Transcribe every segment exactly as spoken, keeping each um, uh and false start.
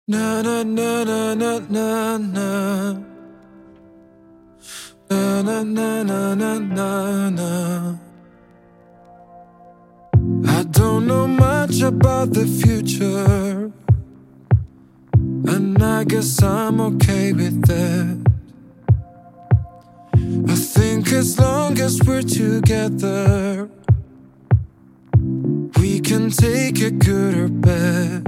Na na na na na na na na na na na na na na. I don't know much about the future, and I guess I'm okay with that. I think as long as we're together, we can take it good or bad.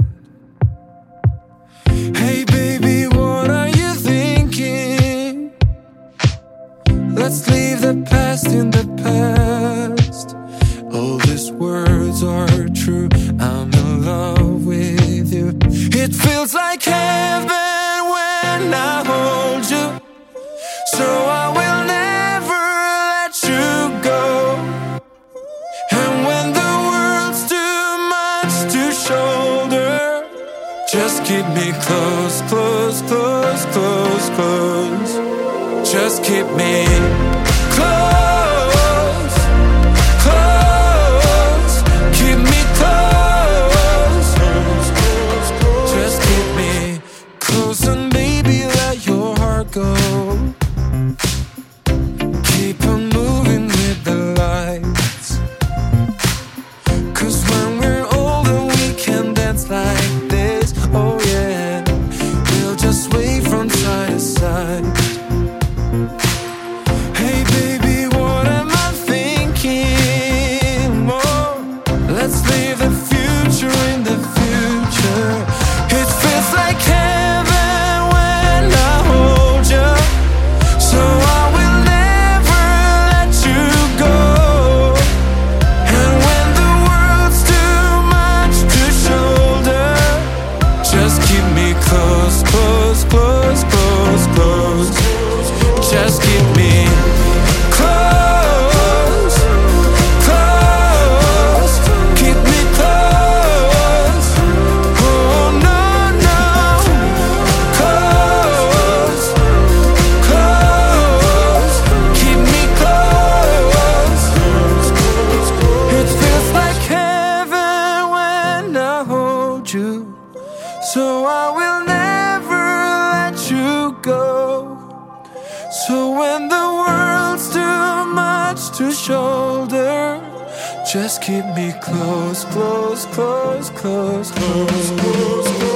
Hey baby, what are you thinking? Let's leave the past in the past. All these words are true, I'm in love with you. It feels like heaven when I hold you, so I will never let you go. And when the world's too much to shoulder, just keep me close, close, close, close, close. Just keep me close, close. Keep me close. Just keep me close and baby, let your heart go. Keep on moving with the lights, 'cause when we're older we can dance like this. Oh yeah, we'll just sway from side to side. Hey baby, what am I thinking? Oh, let's leave the future in the future. It feels like heaven when I hold you, so I will never let you go. And when the world's too much to shoulder, just keep me close, close, close, close, close. Just keep me close, close. Keep me close. Oh no, no. Close, close. Keep me close. It feels like heaven when I hold you, so I will never let you go. So when the world's too much to shoulder, just keep me close, close, close, close, close, close.